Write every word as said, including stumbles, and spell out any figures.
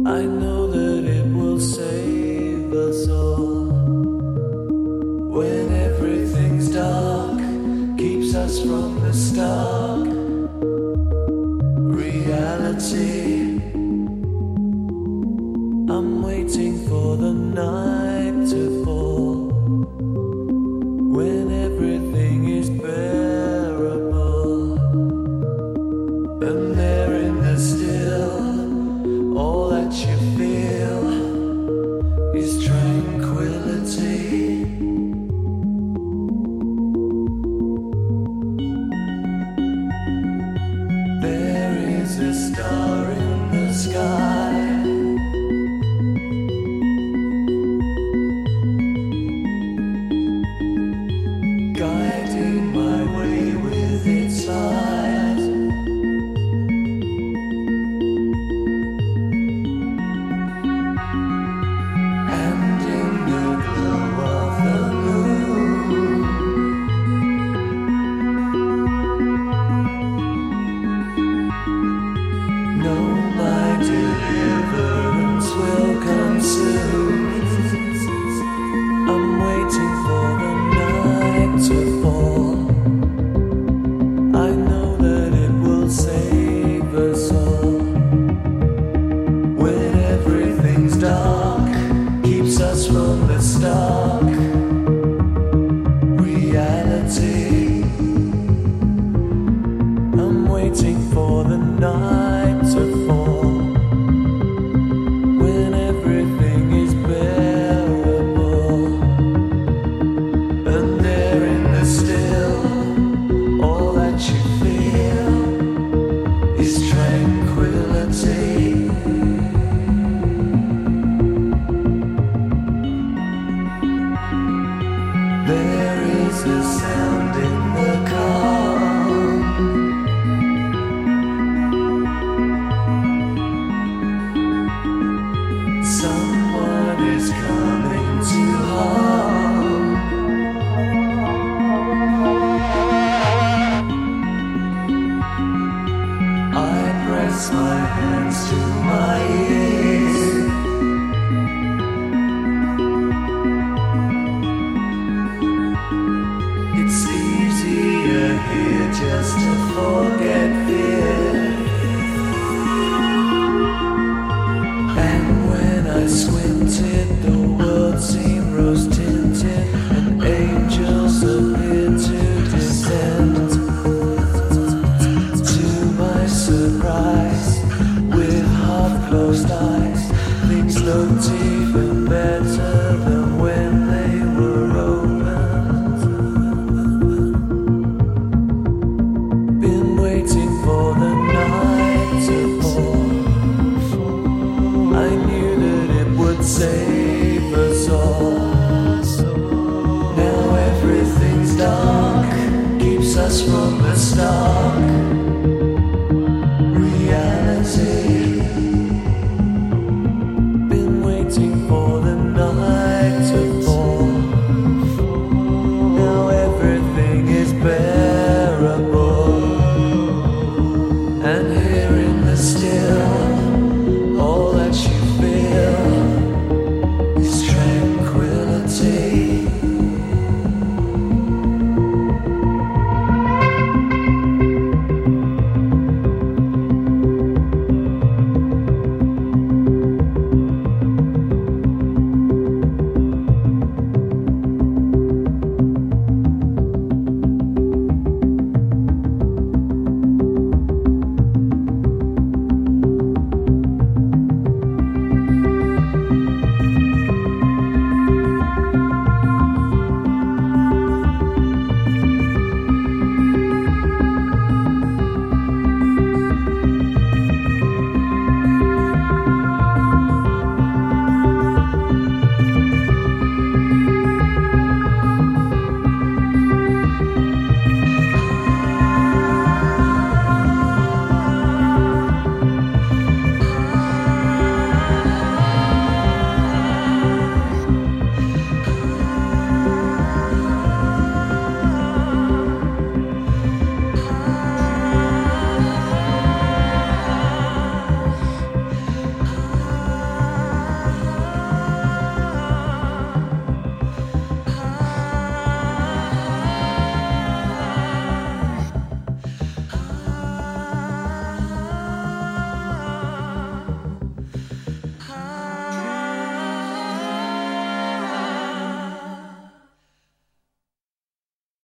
I know that it will save us all. When everything's dark, keeps us from the stark reality. I'm waiting for the night to fall, when everything is bearable, and there in the still, all that you feel is tranquility. There is a star in the sky, guiding my way with its eyes. And in the glow of the moon, know my deliverance will come soon. I'm waiting for the night to fall. I know that it will save us all. When everything's dark, keeps us from the stark reality. I'm waiting for the night to fall, when everything is bearable, and there in the still, all that you feel is tranquility. There is a sound in the calm, someone is coming to harm. I press my hands to my ears. It's easier here just to forget fear. And when I squinted, the world seemed rose tinted, and angels appeared to descend. To my surprise, with half closed eyes, things looked even better than when they were opened. Been waiting for the night to fall. I knew that it would save us all. Now everything's dark, keeps us from the stark